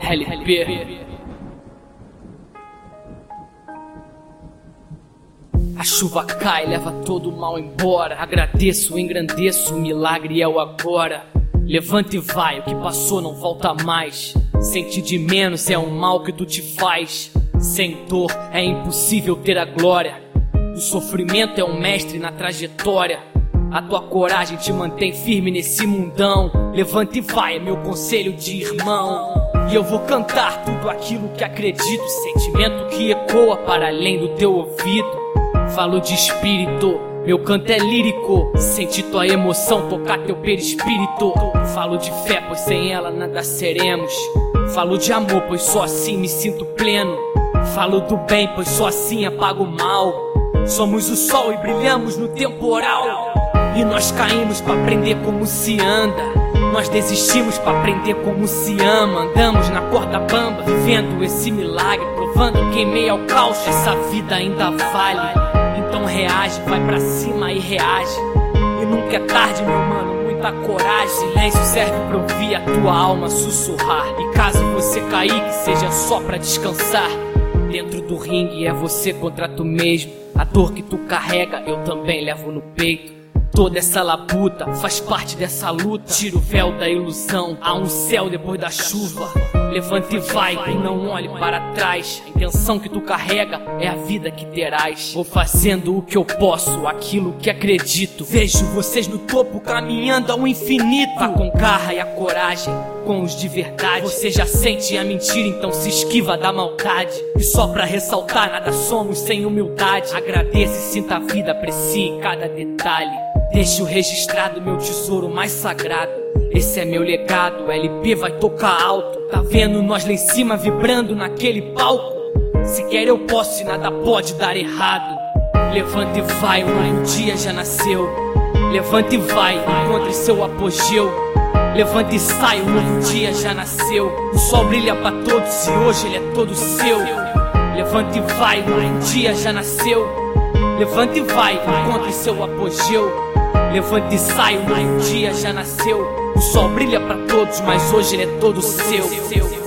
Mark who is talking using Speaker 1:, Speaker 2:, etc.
Speaker 1: LP. A chuva cai, leva todo o mal embora. Agradeço, engrandeço, o milagre é o agora. Levanta e vai, o que passou não volta mais. Sentir de menos é um mal que tu te faz. Sem dor é impossível ter a glória. O sofrimento é um mestre na trajetória. A tua coragem te mantém firme nesse mundão. Levanta e vai, é meu conselho de irmão. E eu vou cantar tudo aquilo que acredito. Sentimento que ecoa para além do teu ouvido. Falo de espírito, meu canto é lírico. Senti tua emoção, tocar teu perispírito. Falo de fé, pois sem ela nada seremos. Falo de amor, pois só assim me sinto pleno. Falo do bem, pois só assim apago o mal. Somos o sol e brilhamos no temporal. E nós caímos pra aprender como se anda. Nós desistimos pra aprender como se ama. Andamos na corda bamba, vivendo esse milagre, provando que em meio ao caos essa vida ainda vale. Então reage, vai pra cima e reage. E nunca é tarde, meu mano, muita coragem. Silêncio serve pra ouvir a tua alma sussurrar. E caso você cair, que seja só pra descansar. Dentro do ringue é você contra tu mesmo. A dor que tu carrega eu também levo no peito. Toda essa labuta faz parte dessa luta. Tira o véu da ilusão, há um céu depois da chuva. Levanta e vai, e não olhe para trás. A intenção que tu carrega é a vida que terás. Vou fazendo o que eu posso, aquilo que acredito. Vejo vocês no topo caminhando ao infinito. Vá com garra e a coragem, com os de verdade. Você já sente a mentira, então se esquiva da maldade. E só pra ressaltar, nada somos sem humildade. Agradeça e sinta a vida, aprecie cada detalhe. Deixo registrado meu tesouro mais sagrado. Esse é meu legado, o LP vai tocar alto. Tá vendo nós lá em cima vibrando naquele palco? Se quer eu posso e nada pode dar errado. Levanta e vai, um novo dia já nasceu. Levanta e vai, encontre seu apogeu. Levanta e sai, um novo dia já nasceu. O sol brilha pra todos e hoje ele é todo seu. Levanta e vai, um novo dia já nasceu. Levanta e vai, encontre seu apogeu. Levanta e sai, um novo dia já nasceu. O sol brilha pra todos, mas hoje ele é todo seu.